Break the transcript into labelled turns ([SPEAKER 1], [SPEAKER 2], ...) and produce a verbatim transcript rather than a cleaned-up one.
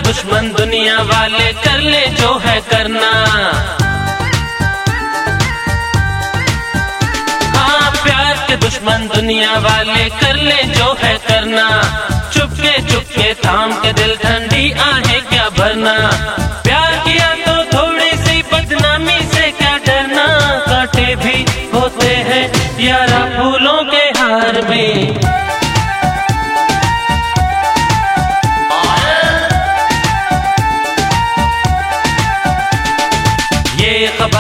[SPEAKER 1] दुश्मन दुनिया वाले कर ले जो है करना। हाँ, प्यार के दुश्मन दुनिया वाले कर ले जो है करना। चुपके चुपके थाम के दिल ठंडा